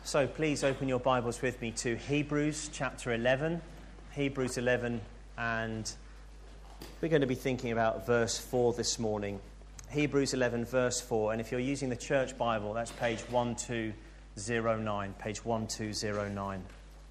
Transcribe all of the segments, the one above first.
So please open your Bibles with me to Hebrews chapter 11. Hebrews 11, and we're going to be thinking about verse 4 this morning. Hebrews 11, verse 4. And if you're using the church Bible, that's page 1209. Page 1209.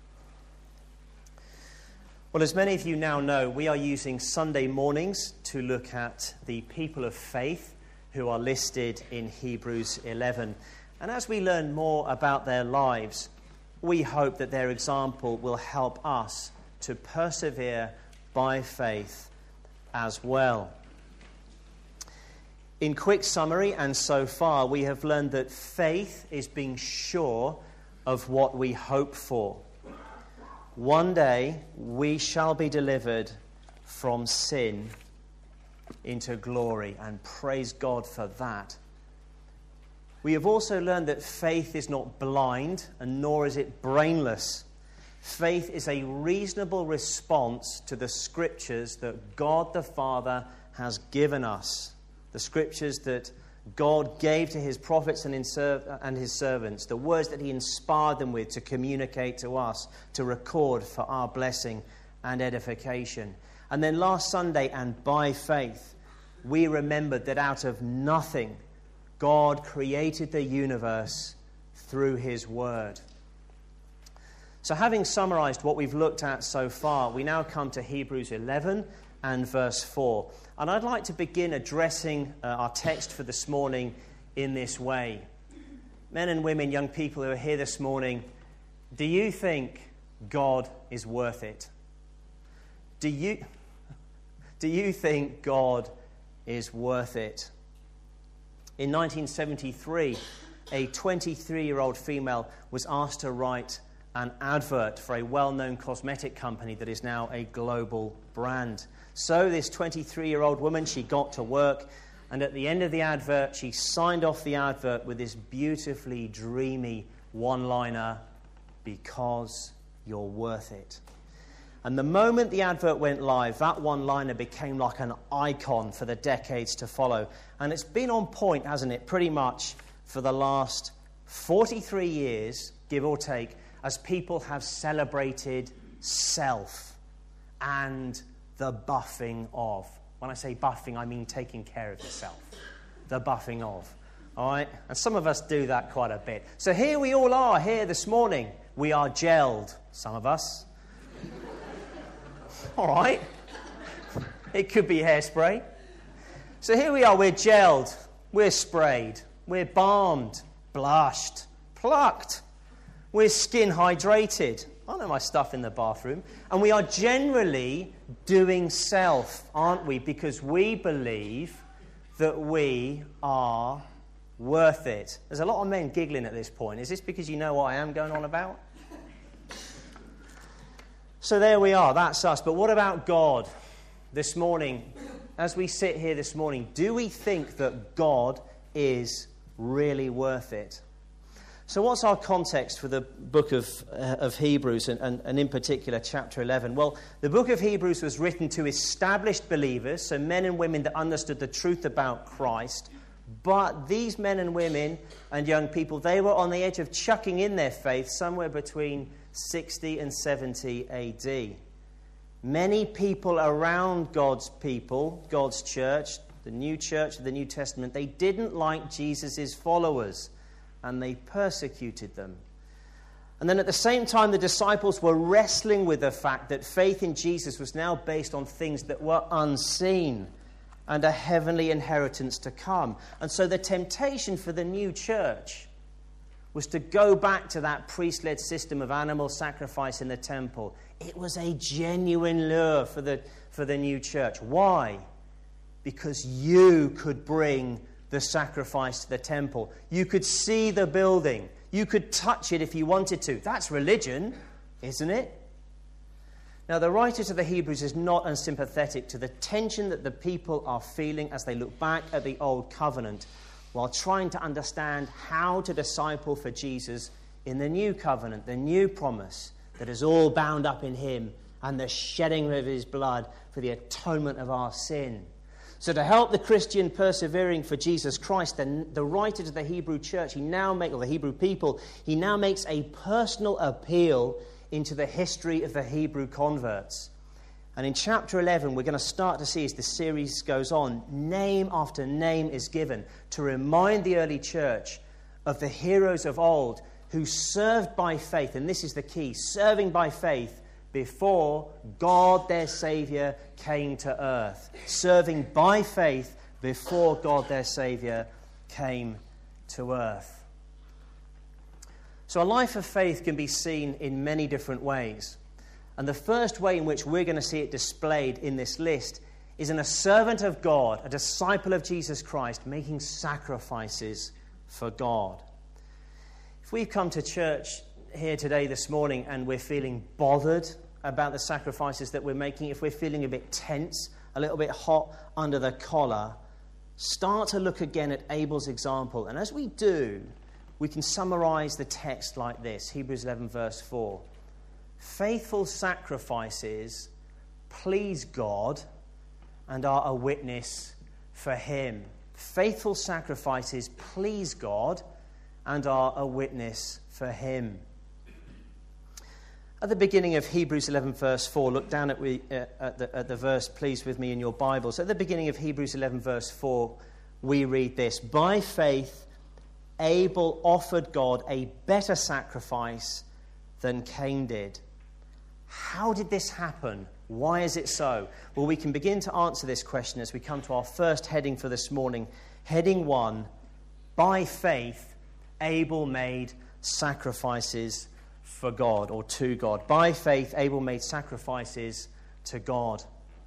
Well, as many of you now know, we are using Sunday mornings to look at the people of faith who are listed in Hebrews 11. And as we learn more about their lives, we hope that their example will help us to persevere by faith as well. In quick summary, and so far, we have learned that faith is being sure of what we hope for. One day, we shall be delivered from sin into glory, and praise God for that. We have also learned that faith is not blind, and nor is it brainless. Faith is a reasonable response to the scriptures that God the Father has given us. The scriptures that God gave to his prophets and his servants. The words that he inspired them with to communicate to us, to record for our blessing and edification. And then last Sunday, and by faith, we remembered that out of nothing, God created the universe through his word. So having summarized what we've looked at so far, we now come to Hebrews 11 and verse 4. And I'd like to begin addressing our text for this morning in this way. Men and women, young people who are here this morning, do you think God is worth it? Do you think God is worth it? In 1973, a 23-year-old female was asked to write an advert for a well-known cosmetic company that is now a global brand. So this 23-year-old woman, she got to work, and at the end of the advert, she signed off the advert with this beautifully dreamy one-liner, "Because you're worth it." And the moment the advert went live, that one-liner became like an icon for the decades to follow. And it's been on point, hasn't it, pretty much for the last 43 years, give or take, as people have celebrated self and the buffing of. When I say buffing, I mean taking care of yourself. The buffing of. All right? And some of us do that quite a bit. So here we all are, here this morning. We are gelled, some of us. All right. It could be hairspray. So here we are, we're gelled, we're sprayed, we're balmed, blushed, plucked, we're skin hydrated. I know my stuff in the bathroom. And we are generally doing self, aren't we? Because we believe that we are worth it. There's a lot of men giggling at this point. Is this because you know what I am going on about? So there we are, that's us. But what about God this morning? As we sit here this morning, do we think that God is really worth it? So what's our context for the book of Hebrews, and in particular chapter 11? Well, the book of Hebrews was written to established believers, so men and women that understood the truth about Christ. But these men and women and young people, they were on the edge of chucking in their faith somewhere between 60 and 70 AD. Many people around God's people, God's church, the New Testament, they didn't like Jesus' followers, and they persecuted them. And then at the same time, the disciples were wrestling with the fact that faith in Jesus was now based on things that were unseen and a heavenly inheritance to come. And so the temptation for the new church was to go back to that priest-led system of animal sacrifice in the temple. It was a genuine lure for the new church. Why? Because you could bring the sacrifice to the temple. You could see the building. You could touch it if you wanted to. That's religion, isn't it? Now, the writer to the Hebrews is not unsympathetic to the tension that the people are feeling as they look back at the old covenant, while trying to understand how to disciple for Jesus in the new covenant, the new promise that is all bound up in him and the shedding of his blood for the atonement of our sin. So to help the Christian persevering for Jesus Christ, then the writer to the Hebrew church, or the Hebrew people, he now makes a personal appeal into the history of the Hebrew converts. And in chapter 11, we're going to start to see, as the series goes on, name after name is given to remind the early church of the heroes of old who served by faith, and this is the key, serving by faith before God their Saviour came to earth. Serving by faith before God their Saviour came to earth. So a life of faith can be seen in many different ways. And the first way in which we're going to see it displayed in this list is in a servant of God, a disciple of Jesus Christ, making sacrifices for God. If we've come to church here today this morning and we're feeling bothered about the sacrifices that we're making, if we're feeling a bit tense, a little bit hot under the collar, start to look again at Abel's example. And as we do, we can summarize the text like this, Hebrews 11 verse 4. Faithful sacrifices please God and are a witness for him. Faithful sacrifices please God and are a witness for him. At the beginning of Hebrews 11 verse 4, look down at the verse, please, with me in your Bibles. At the beginning of Hebrews 11 verse 4, we read this: by faith Abel offered God a better sacrifice than Cain did. How did this happen? Why is it so? Well, we can begin to answer this question as we come to our first heading for this morning. Heading 1, by faith, Abel made sacrifices for God, or to God. By faith, Abel made sacrifices to God.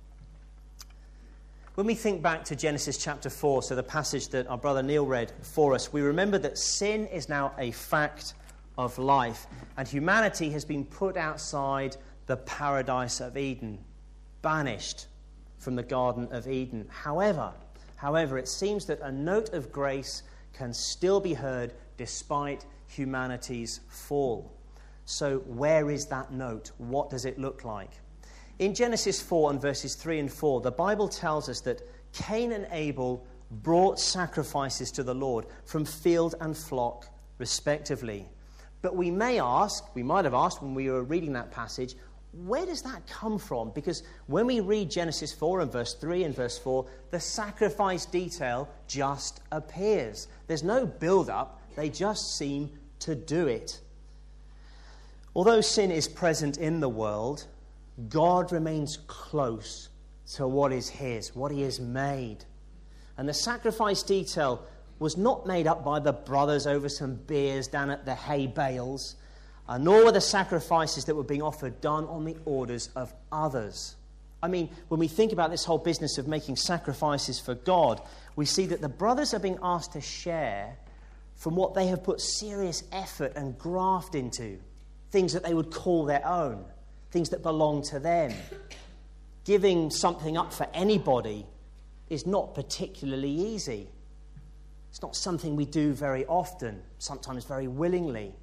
When we think back to Genesis chapter 4, so the passage that our brother Neil read for us, we remember that sin is now a fact of life, and humanity has been put outside the paradise of Eden, banished from the Garden of Eden. However, it seems that a note of grace can still be heard despite humanity's fall. So where is that note? What does it look like? In Genesis 4 and verses 3 and 4, the Bible tells us that Cain and Abel brought sacrifices to the Lord from field and flock, respectively. But we might have asked when we were reading that passage, where does that come from? Because when we read Genesis 4 and verse 3 and verse 4, the sacrifice detail just appears. There's no build-up. They just seem to do it. Although sin is present in the world, God remains close to what is his, what he has made. And the sacrifice detail was not made up by the brothers over some beers down at the hay bales, nor were the sacrifices that were being offered done on the orders of others. I mean, when we think about this whole business of making sacrifices for God, we see that the brothers are being asked to share from what they have put serious effort and graft into, things that they would call their own, things that belong to them. Giving something up for anybody is not particularly easy. It's not something we do very often, sometimes very willingly.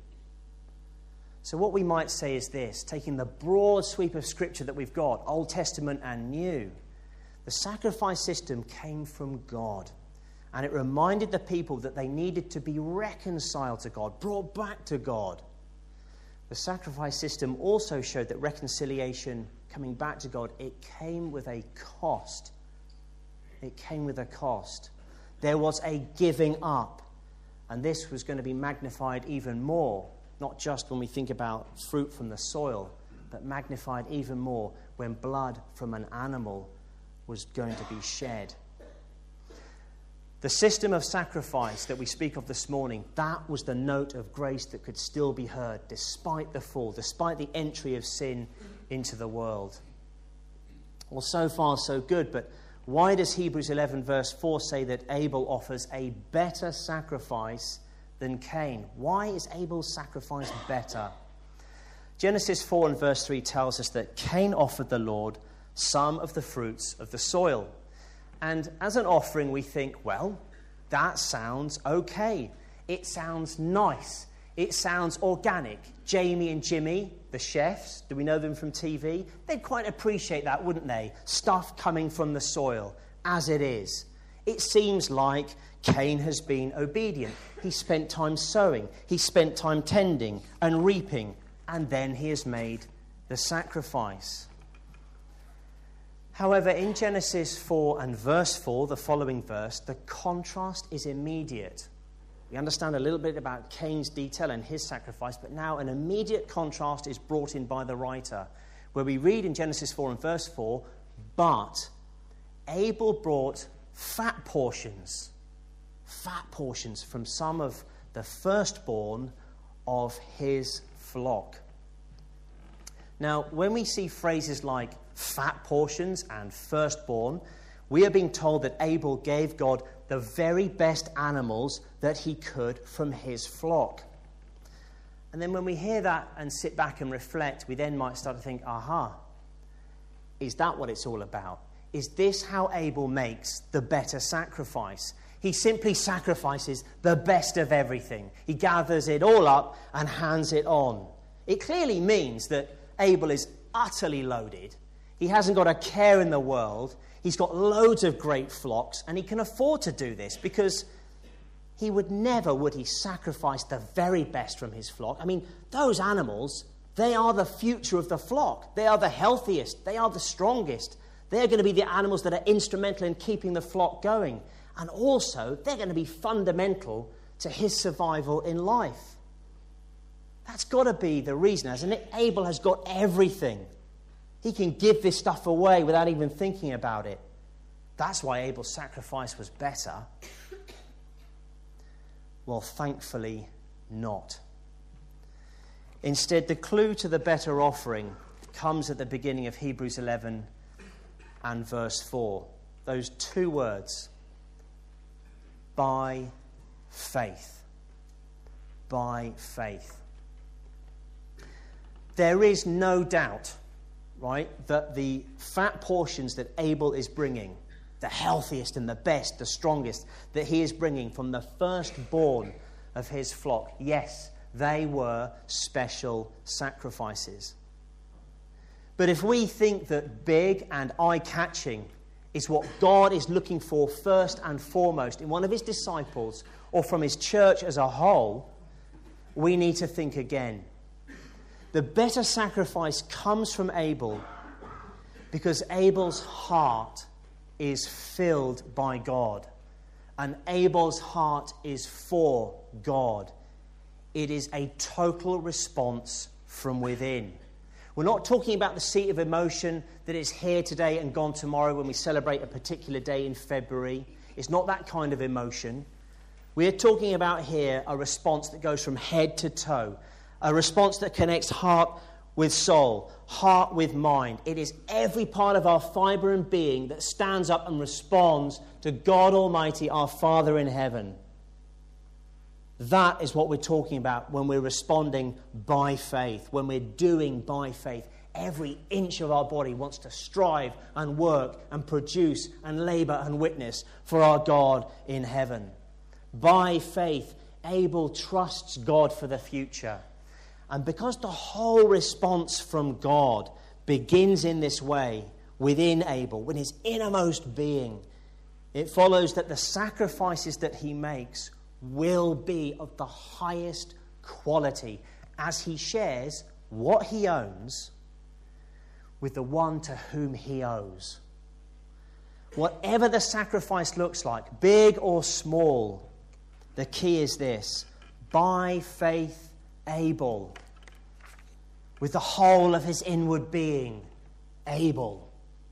So what we might say is this, taking the broad sweep of Scripture that we've got, Old Testament and New, the sacrifice system came from God. And it reminded the people that they needed to be reconciled to God, brought back to God. The sacrifice system also showed that reconciliation, coming back to God, it came with a cost. It came with a cost. There was a giving up. And this was going to be magnified even more, not just when we think about fruit from the soil, but magnified even more when blood from an animal was going to be shed. The system of sacrifice that we speak of this morning, that was the note of grace that could still be heard despite the fall, despite the entry of sin into the world. Well, so far so good, but why does Hebrews 11 verse 4 say that Abel offers a better sacrifice than Cain? Why is Abel's sacrifice better? Genesis 4 and verse 3 tells us that Cain offered the Lord some of the fruits of the soil. And as an offering, we think, well, that sounds okay. It sounds nice. It sounds organic. Jamie and Jimmy, the chefs, do we know them from TV? They'd quite appreciate that, wouldn't they? Stuff coming from the soil, as it is. It seems like Cain has been obedient. He spent time sowing, he spent time tending and reaping, and then he has made the sacrifice. However, in Genesis 4 and verse 4, the following verse, the contrast is immediate. We understand a little bit about Cain's detail and his sacrifice, but now an immediate contrast is brought in by the writer, where we read in Genesis 4 and verse 4, but Abel brought fat portions from some of the firstborn of his flock. Now, when we see phrases like fat portions and firstborn, we are being told that Abel gave God the very best animals that he could from his flock. And then when we hear that and sit back and reflect, we then might start to think, aha, is that what it's all about? Is this how Abel makes the better sacrifice? He simply sacrifices the best of everything. He gathers it all up and hands it on. It clearly means that Abel is utterly loaded. He hasn't got a care in the world. He's got loads of great flocks, and he can afford to do this because he would sacrifice the very best from his flock. I mean, those animals, they are the future of the flock. They are the healthiest. They are the strongest. They're going to be the animals that are instrumental in keeping the flock going. And also, they're going to be fundamental to his survival in life. That's got to be the reason, hasn't it? Abel has got everything. He can give this stuff away without even thinking about it. That's why Abel's sacrifice was better. Well, thankfully not. Instead, the clue to the better offering comes at the beginning of Hebrews 11 and verse 4. Those two words, by faith. By faith. There is no doubt, right, that the fat portions that Abel is bringing, the healthiest and the best, the strongest, that he is bringing from the firstborn of his flock, yes, they were special sacrifices. But if we think that big and eye-catching is what God is looking for first and foremost in one of his disciples or from his church as a whole, we need to think again. The better sacrifice comes from Abel because Abel's heart is filled by God. And Abel's heart is for God. It is a total response from within. We're not talking about the seat of emotion that is here today and gone tomorrow when we celebrate a particular day in February. It's not that kind of emotion. We're talking about here a response that goes from head to toe. A response that connects heart with soul, heart with mind. It is every part of our fibre and being that stands up and responds to God Almighty, our Father in heaven. That is what we're talking about when we're responding by faith, when we're doing by faith. Every inch of our body wants to strive and work and produce and labour and witness for our God in heaven. By faith, Abel trusts God for the future. And because the whole response from God begins in this way, within Abel, with his innermost being, it follows that the sacrifices that he makes will be of the highest quality as he shares what he owns with the one to whom he owes. Whatever the sacrifice looks like, big or small, the key is this: by faith, Abel, with the whole of his inward being, Abel.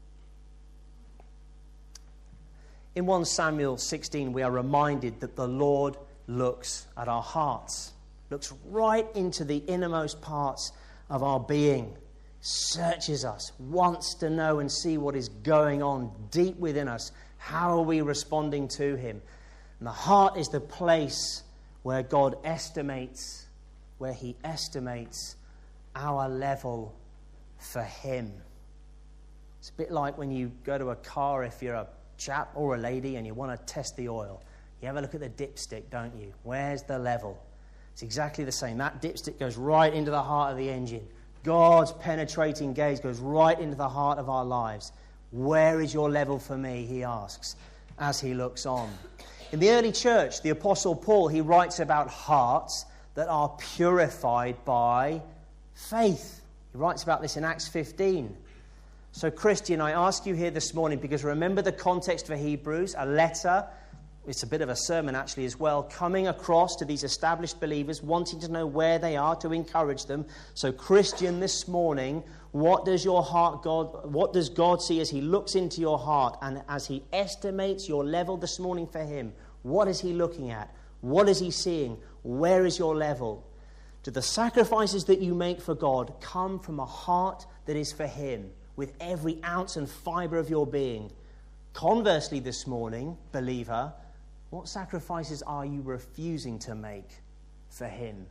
In 1 Samuel 16, we are reminded that the Lord looks at our hearts, looks right into the innermost parts of our being, searches us, wants to know and see what is going on deep within us. How are we responding to him? And the heart is the place where God estimates, where he estimates our level for him. It's a bit like when you go to a car, if you're a chap or a lady and you want to test the oil. You have a look at the dipstick, don't you? Where's the level? It's exactly the same. That dipstick goes right into the heart of the engine. God's penetrating gaze goes right into the heart of our lives. Where is your level for me, he asks as he looks on. In the early church, the Apostle Paul, he writes about hearts that are purified by faith. He writes about this in Acts 15. So, Christian, I ask you here this morning, because remember the context for Hebrews, a letter, it's a bit of a sermon actually as well, coming across to these established believers, wanting to know where they are to encourage them. So, Christian, this morning, what does God see as he looks into your heart and as he estimates your level this morning for him? What is he looking at? What is he seeing? Where is your level? Do the sacrifices that you make for God come from a heart that is for him, with every ounce and fibre of your being? Conversely, this morning, believer, what sacrifices are you refusing to make for him?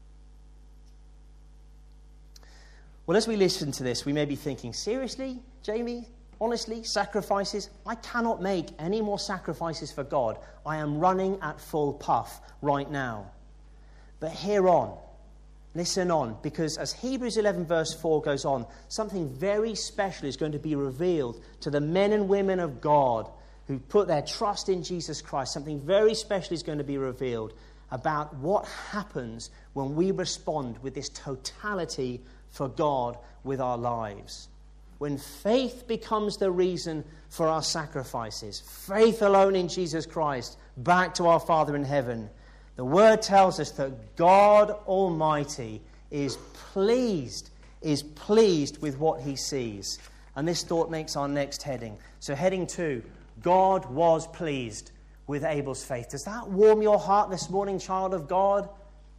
Well, as we listen to this, we may be thinking, seriously, Jamie? Honestly, sacrifices? I cannot make any more sacrifices for God. I am running at full puff right now. But hear on. Listen on, because as Hebrews 11 verse 4 goes on, something very special is going to be revealed to the men and women of God who put their trust in Jesus Christ. Something very special is going to be revealed about what happens when we respond with this totality for God with our lives. When faith becomes the reason for our sacrifices, faith alone in Jesus Christ, back to our Father in heaven, the Word tells us that God Almighty is pleased with what he sees. And this thought makes our next heading. So heading 2, God was pleased with Abel's faith. Does that warm your heart this morning, child of God?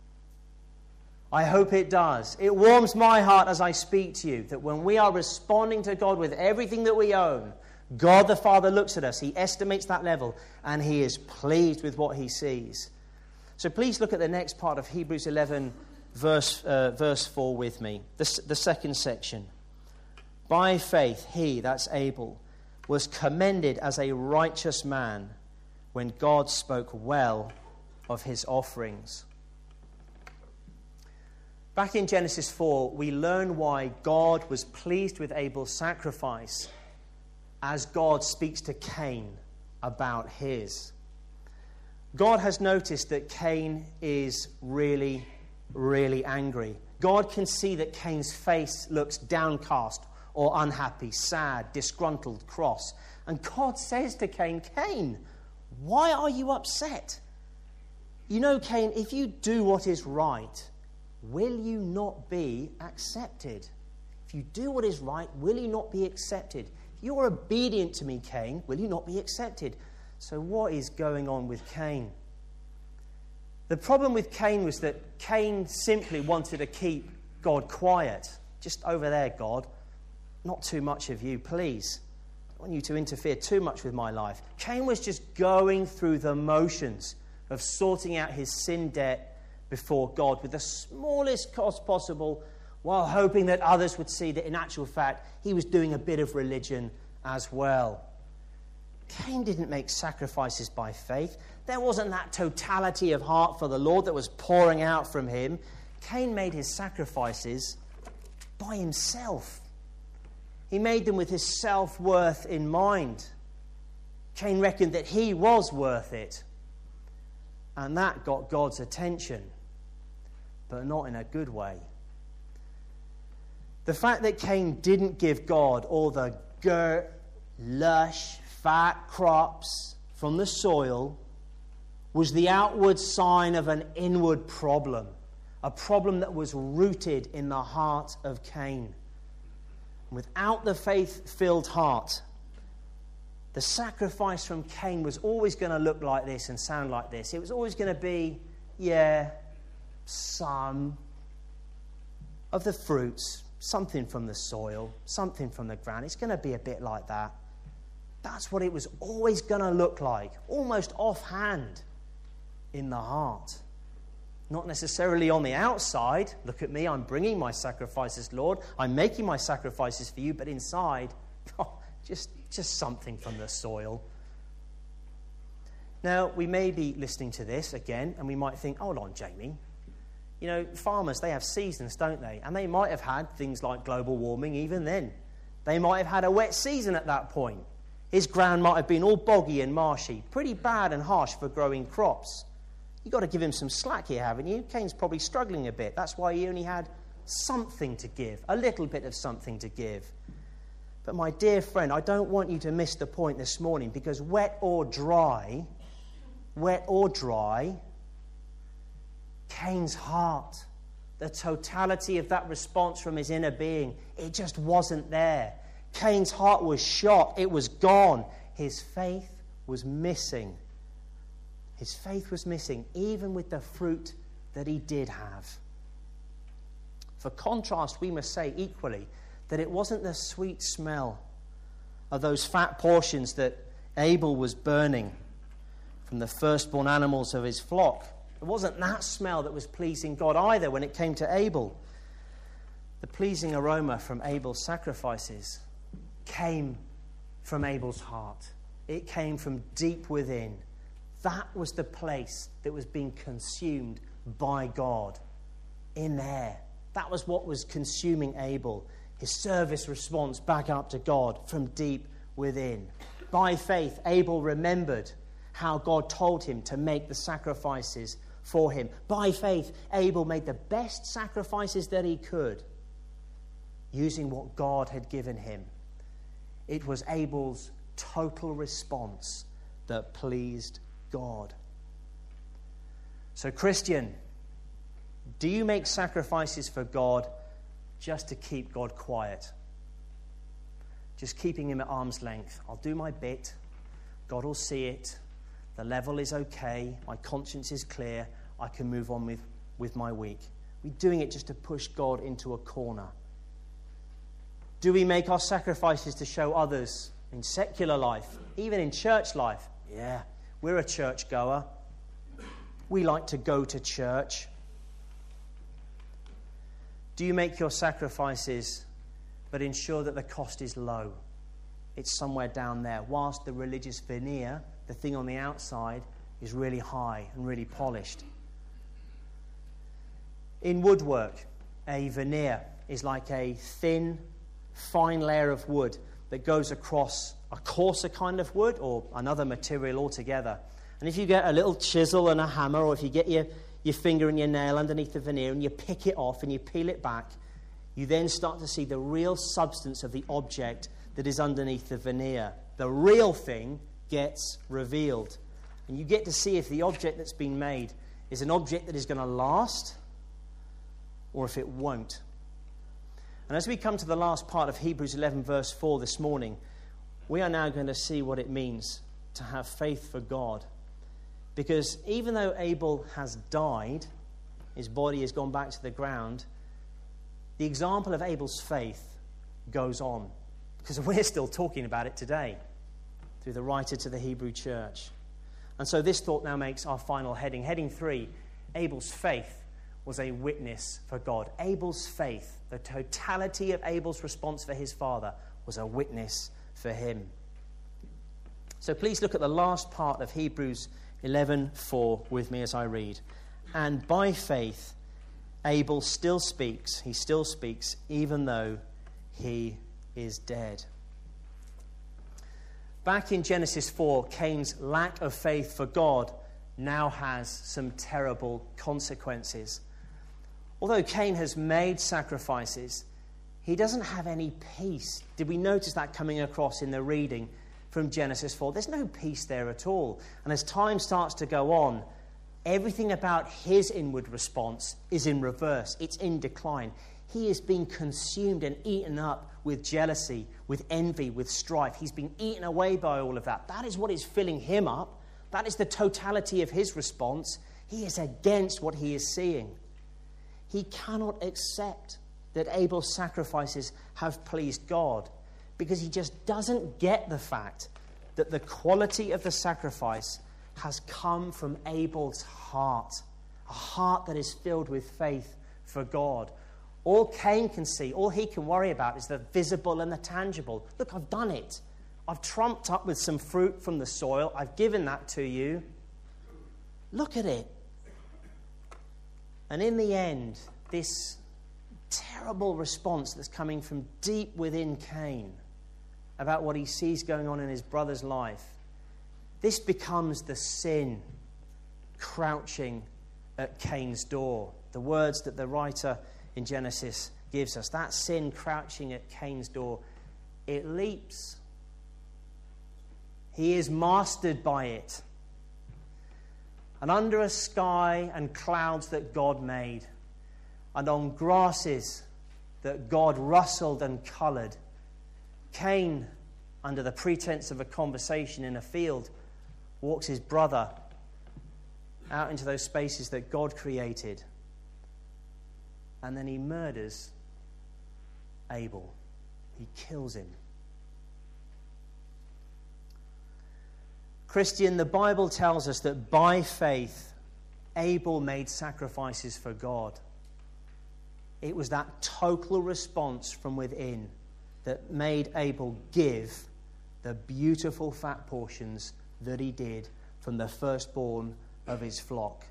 I hope it does. It warms my heart as I speak to you, that when we are responding to God with everything that we own, God the Father looks at us, he estimates that level, and he is pleased with what he sees. So please look at the next part of Hebrews 11, verse 4 with me, the second section. By faith, he, that's Abel, was commended as a righteous man when God spoke well of his offerings. Back in Genesis 4, we learn why God was pleased with Abel's sacrifice as God speaks to Cain about his. God has noticed that Cain is really, really angry. God can see that Cain's face looks downcast or unhappy, sad, disgruntled, cross. And God says to Cain, Cain, why are you upset? You know, Cain, if you do what is right, will you not be accepted? If you do what is right, will you not be accepted? If you are obedient to me, Cain, will you not be accepted? So what is going on with Cain? The problem with Cain was that Cain simply wanted to keep God quiet. Just over there, God. Not too much of you, please. I don't want you to interfere too much with my life. Cain was just going through the motions of sorting out his sin debt before God with the smallest cost possible, while hoping that others would see that in actual fact he was doing a bit of religion as well. Cain didn't make sacrifices by faith. There wasn't that totality of heart for the Lord that was pouring out from him. Cain made his sacrifices by himself. He made them with his self-worth in mind. Cain reckoned that he was worth it. And that got God's attention, but not in a good way. The fact that Cain didn't give God all the lush, fat crops from the soil was the outward sign of an inward problem, a problem that was rooted in the heart of Cain. Without the faith-filled heart, the sacrifice from Cain was always going to look like this and sound like this. It was always going to be, some of the fruits, something from the soil, something from the ground. It's going to be a bit like that. That's what it was always going to look like, almost offhand in the heart. Not necessarily on the outside. Look at me, I'm bringing my sacrifices, Lord. I'm making my sacrifices for you, but inside, just something from the soil. Now, we may be listening to this again, and we might think, hold on, Jamie. You know, farmers, they have seasons, don't they? And they might have had things like global warming even then. They might have had a wet season at that point. His ground might have been all boggy and marshy, pretty bad and harsh for growing crops. You've got to give him some slack here, haven't you? Cain's probably struggling a bit. That's why he only had something to give, a little bit of something to give. But my dear friend, I don't want you to miss the point this morning, because wet or dry, Cain's heart, the totality of that response from his inner being, it just wasn't there. Cain's heart was shot. It was gone. His faith was missing. His faith was missing, even with the fruit that he did have. For contrast, we must say equally that it wasn't the sweet smell of those fat portions that Abel was burning from the firstborn animals of his flock. It wasn't that smell that was pleasing God either when it came to Abel. The pleasing aroma from Abel's sacrifices came from Abel's heart. It came from deep within. That was the place that was being consumed by God. In there. That was what was consuming Abel. His service response back up to God from deep within. By faith, Abel remembered how God told him to make the sacrifices for him. By faith, Abel made the best sacrifices that he could, using what God had given him. It was Abel's total response that pleased God. So, Christian, do you make sacrifices for God just to keep God quiet? Just keeping him at arm's length. I'll do my bit. God will see it. The level is okay. My conscience is clear. I can move on with my week. We're doing it just to push God into a corner. Do we make our sacrifices to show others in secular life, even in church life? Yeah, we're a church goer. We like to go to church. Do you make your sacrifices but ensure that the cost is low? It's somewhere down there, whilst the religious veneer, the thing on the outside, is really high and really polished. In woodwork, a veneer is like a thin, fine layer of wood that goes across a coarser kind of wood or another material altogether. And if you get a little chisel and a hammer, or if you get your finger and your nail underneath the veneer and you pick it off and you peel it back, you then start to see the real substance of the object that is underneath the veneer. The real thing gets revealed. And you get to see if the object that's been made is an object that is going to last or if it won't. And as we come to the last part of Hebrews 11 verse 4 this morning, we are now going to see what it means to have faith for God. Because even though Abel has died, his body has gone back to the ground, the example of Abel's faith goes on. Because we're still talking about it today through the writer to the Hebrew church. And so this thought now makes our final heading. Heading 3, Abel's faith was a witness for God. Abel's faith, the totality of Abel's response for his father, was a witness for him. So please look at the last part of Hebrews 11:4 with me as I read. And by faith, Abel still speaks. He still speaks even though he is dead. Back in Genesis 4, Cain's lack of faith for God now has some terrible consequences. Although Cain has made sacrifices, he doesn't have any peace. Did we notice that coming across in the reading from Genesis 4? There's no peace there at all. And as time starts to go on, everything about his inward response is in reverse. It's in decline. He is being consumed and eaten up with jealousy, with envy, with strife. He's been eaten away by all of that. That is what is filling him up. That is the totality of his response. He is against what he is seeing. He cannot accept that Abel's sacrifices have pleased God because he just doesn't get the fact that the quality of the sacrifice has come from Abel's heart, a heart that is filled with faith for God. All Cain can see, all he can worry about is the visible and the tangible. Look, I've done it. I've trumped up with some fruit from the soil. I've given that to you. Look at it. And in the end, this terrible response that's coming from deep within Cain about what he sees going on in his brother's life, this becomes the sin crouching at Cain's door. The words that the writer in Genesis gives us, that sin crouching at Cain's door, it leaps. He is mastered by it. And under a sky and clouds that God made, and on grasses that God rustled and coloured, Cain, under the pretense of a conversation in a field, walks his brother out into those spaces that God created. And then he murders Abel. He kills him. Christian, the Bible tells us that by faith, Abel made sacrifices for God. It was that total response from within that made Abel give the beautiful fat portions that he did from the firstborn of his flock.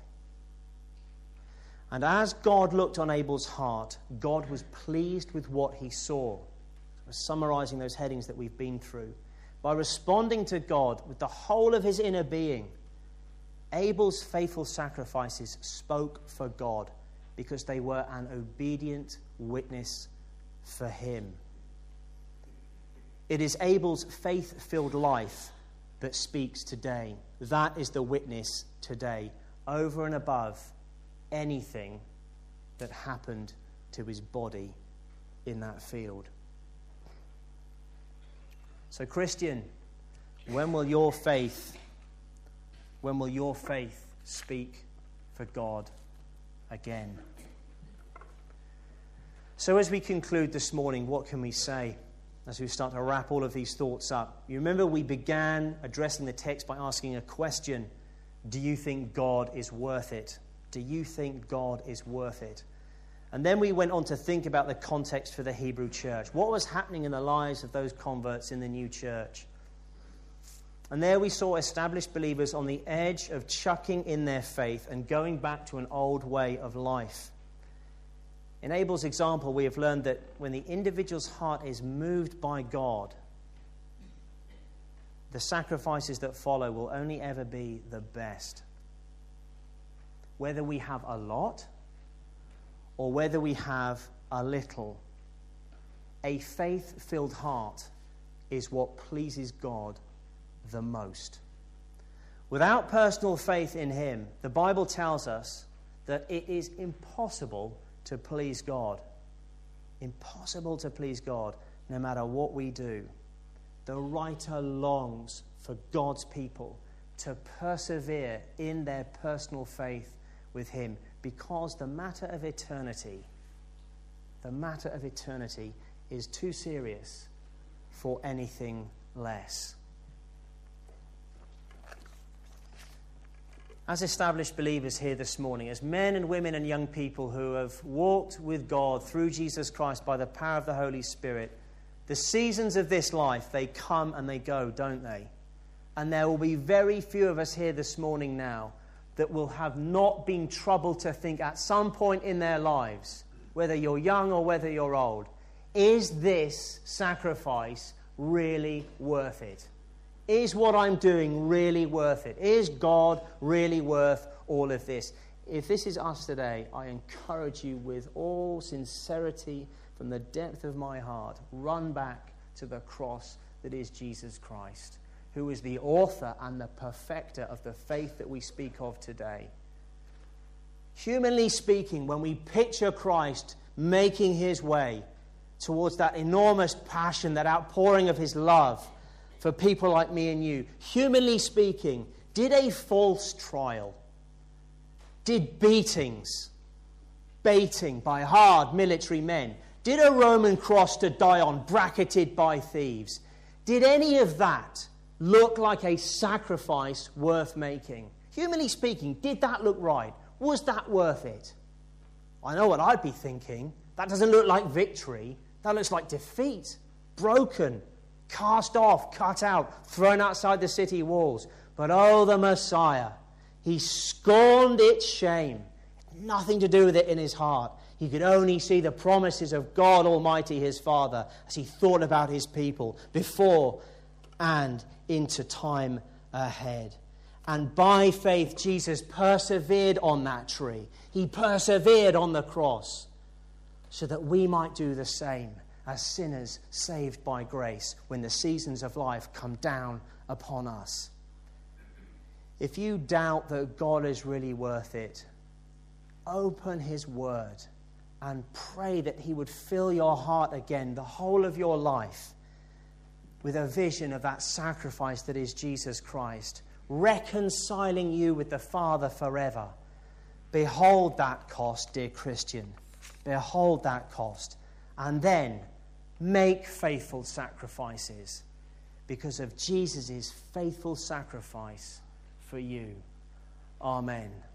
And as God looked on Abel's heart, God was pleased with what he saw. I'm summarizing those headings that we've been through. By responding to God with the whole of his inner being, Abel's faithful sacrifices spoke for God because they were an obedient witness for him. It is Abel's faith-filled life that speaks today. That is the witness today, over and above anything that happened to his body in that field. So, Christian, when will your faith speak for God again? So as we conclude this morning, what can we say as we start to wrap all of these thoughts up? You remember we began addressing the text by asking a question. Do you think God is worth it? Do you think God is worth it? And then we went on to think about the context for the Hebrew church. What was happening in the lives of those converts in the new church? And there we saw established believers on the edge of chucking in their faith and going back to an old way of life. In Abel's example, we have learned that when the individual's heart is moved by God, the sacrifices that follow will only ever be the best. Whether we have a lot or whether we have a little, a faith-filled heart is what pleases God the most. Without personal faith in him, the Bible tells us that it is impossible to please God. Impossible to please God, no matter what we do. The writer longs for God's people to persevere in their personal faith with him, because the matter of eternity is too serious for anything less. As established believers here this morning, as men and women and young people who have walked with God through Jesus Christ by the power of the Holy Spirit, the seasons of this life, they come and they go, don't they? And there will be very few of us here this morning now that will have not been troubled to think at some point in their lives, whether you're young or whether you're old, is this sacrifice really worth it? Is what I'm doing really worth it? Is God really worth all of this? If this is us today, I encourage you with all sincerity from the depth of my heart, run back to the cross that is Jesus Christ, who is the author and the perfecter of the faith that we speak of today. Humanly speaking, when we picture Christ making his way towards that enormous passion, that outpouring of his love for people like me and you, humanly speaking, did a false trial, did beatings, baiting by hard military men, did a Roman cross to die on bracketed by thieves, did any of that look like a sacrifice worth making? Humanly speaking, did that look right? Was that worth it? I know what I'd be thinking. That doesn't look like victory. That looks like defeat. Broken, cast off, cut out, thrown outside the city walls. But oh, the Messiah, he scorned its shame. nothing to do with it in his heart. He could only see the promises of God Almighty, his Father, as he thought about his people before and into time ahead. And by faith, Jesus persevered on that tree. He persevered on the cross so that we might do the same as sinners saved by grace when the seasons of life come down upon us. If you doubt that God is really worth it, open his word and pray that he would fill your heart again, the whole of your life, with a vision of that sacrifice that is Jesus Christ, reconciling you with the Father forever. Behold that cost, dear Christian. Behold that cost. And then make faithful sacrifices because of Jesus' faithful sacrifice for you. Amen.